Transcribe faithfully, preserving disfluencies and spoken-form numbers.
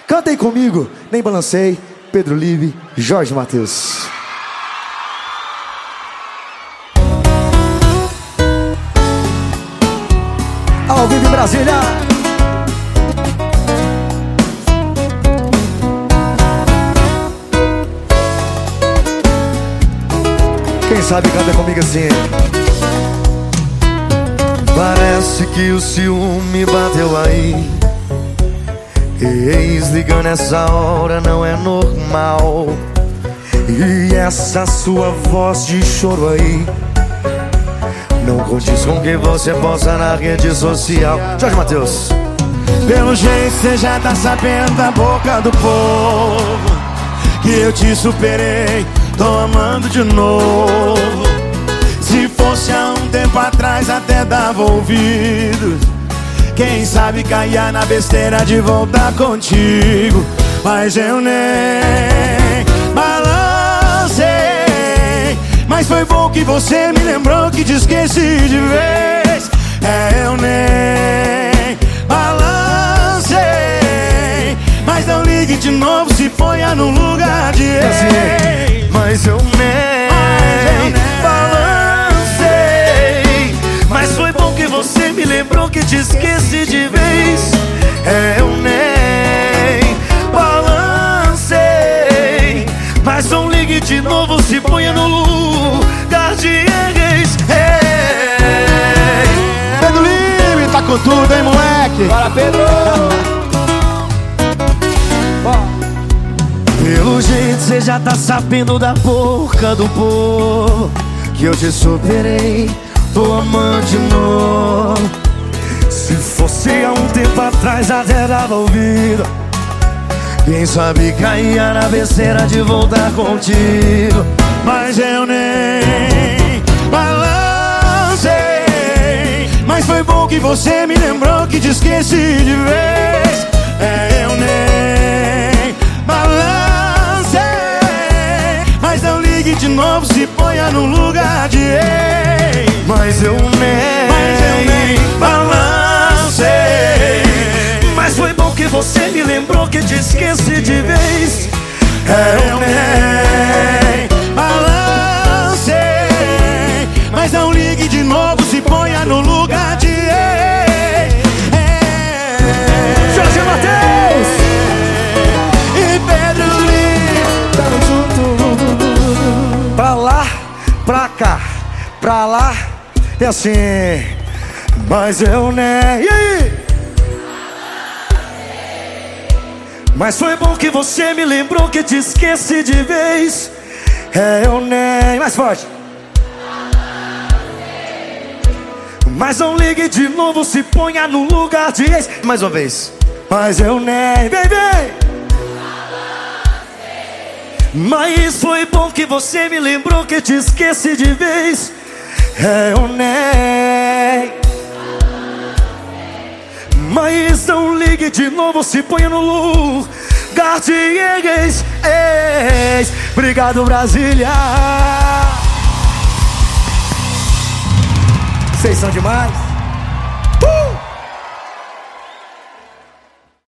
Cantem comigo, Nem Balancei, Pedro Live, Jorge Mateus. Ao vivo em Brasília. Quem sabe canta comigo assim. Parece que o ciúme bateu aí. Ex ligando essa hora não é normal. E essa sua voz de choro aí não condiz com que você posta na rede social. Jorge Mateus. Pelo jeito cê já tá sabendo da boca do povo que eu te superei, tô amando de novo. Se fosse há um tempo atrás até dava ouvido, quem sabe caía na besteira de voltar contigo. Mas eu nem balancei. Mas foi bom que você me lembrou que te esqueci de vez. É, eu nem balancei. Mas não ligue de novo, se ponha no lugar de ex. Mas eu nem balancei. Mas foi bom que você me lembrou que te esqueci de vez. É, eu nem balancei. Mas não ligue de novo, se ponha no lugar de ex. Pedro Live, tá com tudo, hein, moleque? Bora, Pedro! Pelo jeito cê já tá sabendo da boca do povo que eu te superei, tô amando de novo. Se fosse há um tempo atrás até dava ouvido, quem sabe caía na besteira de voltar contigo. Mas eu nem balancei. Mas foi bom que você me lembrou que te esqueci de vez. É, eu nem balancei. Mas não ligue de novo, se ponha no lugar de ex. Mas eu nem, Mas eu nem balancei. Mas foi bom que você me lembrou que te esqueci de vez. É, eu nem balancei. Mas não ligue de novo, se ponha no lugar de ex. É, Jorge Mateus! E Pedro Live. Tamo junto. Pra lá, pra cá, pra lá. E assim. Mas eu nem. E aí? Mas foi bom que você me lembrou que te esqueci de vez. É, eu nem. Mais forte. Mas não ligue de novo, se ponha no lugar de ex. Mais uma vez. Mas eu nem. Vem, vem. Mas foi bom que você me lembrou que te esqueci de vez. É, eu nem. Mas não ligue de novo, se ponha no lugar de ex, ex. Obrigado, Brasília. Vocês são demais.